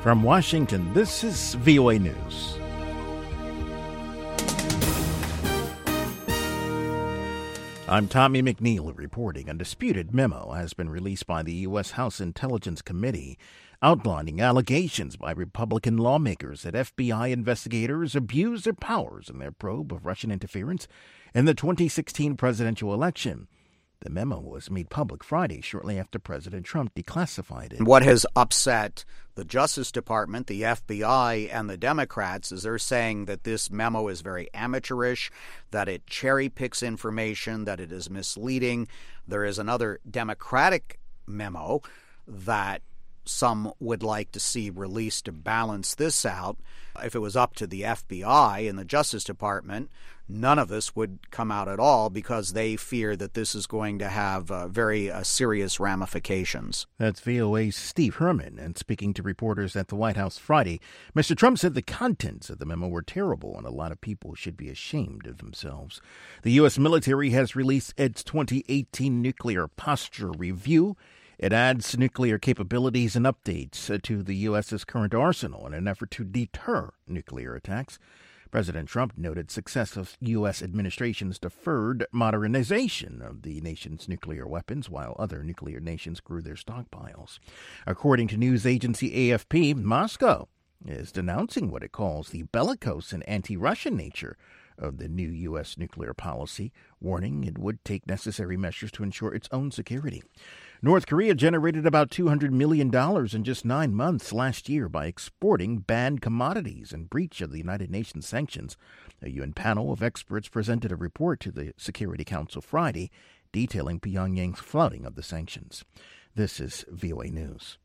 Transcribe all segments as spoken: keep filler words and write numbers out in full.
From Washington, this is V O A News. I'm Tommy McNeil reporting. A disputed memo has been released by the U S. House Intelligence Committee outlining allegations by Republican lawmakers that F B I investigators abused their powers in their probe of Russian interference in the twenty sixteen presidential election. The memo was made public Friday, shortly after President Trump declassified it. What has upset the Justice Department, the F B I, and the Democrats is they're saying that this memo is very amateurish, that it cherry picks information, that it is misleading. There is another Democratic memo that some would like to see released to balance this out. If it was up to the F B I and the Justice Department, none of this would come out at all because they fear that this is going to have uh, very uh, serious ramifications. That's V O A's Steve Herman. And speaking to reporters at the White House Friday, Mister Trump said the contents of the memo were terrible and a lot of people should be ashamed of themselves. The U S military has released its twenty eighteen nuclear posture review. It adds nuclear capabilities and updates to the U S's current arsenal in an effort to deter nuclear attacks. President Trump noted success of U S administration's deferred modernization of the nation's nuclear weapons while other nuclear nations grew their stockpiles. According to news agency A F P, Moscow is denouncing what it calls the bellicose and anti-Russian nature of the new U S nuclear policy, warning it would take necessary measures to ensure its own security. North Korea generated about two hundred million dollars in just nine months last year by exporting banned commodities in breach of the United Nations sanctions. A U N panel of experts presented a report to the Security Council Friday detailing Pyongyang's flouting of the sanctions. This is V O A News.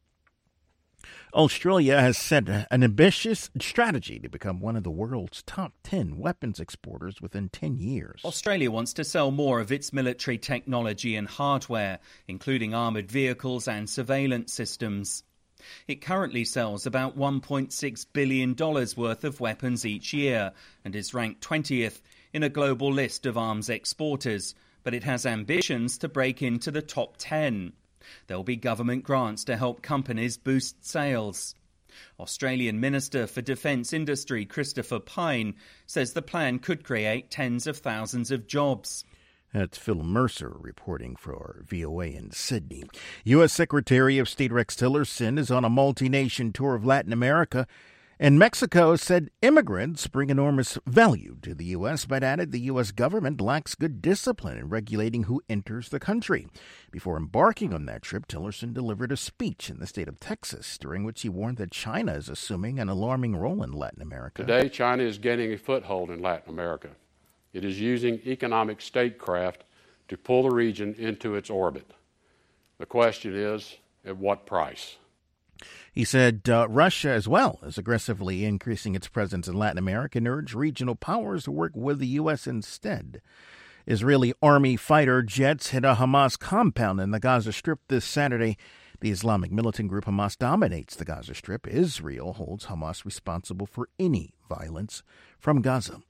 Australia has set an ambitious strategy to become one of the world's top ten weapons exporters within ten years. Australia wants to sell more of its military technology and hardware, including armoured vehicles and surveillance systems. It currently sells about one point six billion dollars worth of weapons each year and is ranked twentieth in a global list of arms exporters, but it has ambitions to break into the top ten. There'll be government grants to help companies boost sales. Australian Minister for Defence Industry Christopher Pyne says the plan could create tens of thousands of jobs. That's Phil Mercer reporting for V O A in Sydney. U S. Secretary of State Rex Tillerson is on a multi-nation tour of Latin America, and Mexico said immigrants bring enormous value to the U S, but added the U S government lacks good discipline in regulating who enters the country. Before embarking on that trip, Tillerson delivered a speech in the state of Texas, during which he warned that China is assuming an alarming role in Latin America. Today, China is gaining a foothold in Latin America. It is using economic statecraft to pull the region into its orbit. The question is, at what price? He said uh, Russia, as well, is aggressively increasing its presence in Latin America and urged regional powers to work with the U S instead. Israeli army fighter jets hit a Hamas compound in the Gaza Strip this Saturday. The Islamic militant group Hamas dominates the Gaza Strip. Israel holds Hamas responsible for any violence from Gaza.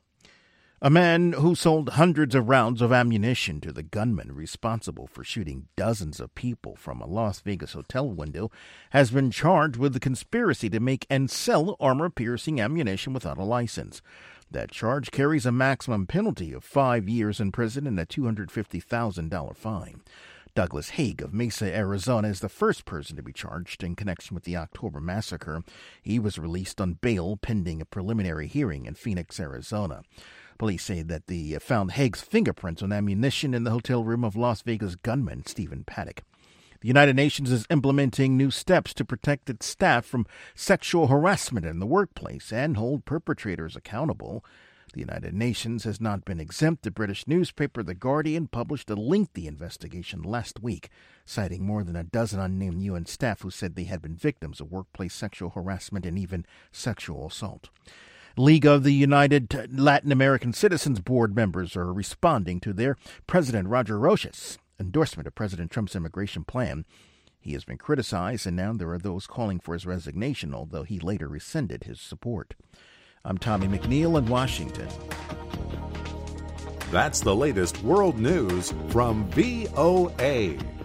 A man who sold hundreds of rounds of ammunition to the gunman responsible for shooting dozens of people from a Las Vegas hotel window has been charged with the conspiracy to make and sell armor-piercing ammunition without a license. That charge carries a maximum penalty of five years in prison and a two hundred fifty thousand dollars fine. Douglas Haig of Mesa, Arizona, is the first person to be charged in connection with the October massacre. He was released on bail pending a preliminary hearing in Phoenix, Arizona. Police say that they found Haig's fingerprints on ammunition in the hotel room of Las Vegas gunman Stephen Paddock. The United Nations is implementing new steps to protect its staff from sexual harassment in the workplace and hold perpetrators accountable. The United Nations has not been exempt. The British newspaper The Guardian published a lengthy investigation last week, citing more than a dozen unnamed U N staff who said they had been victims of workplace sexual harassment and even sexual assault. League of the United Latin American Citizens Board members are responding to their President Roger Roches' endorsement of President Trump's immigration plan. He has been criticized, and now there are those calling for his resignation, although he later rescinded his support. I'm Tommy McNeil in Washington. That's the latest world news from V O A.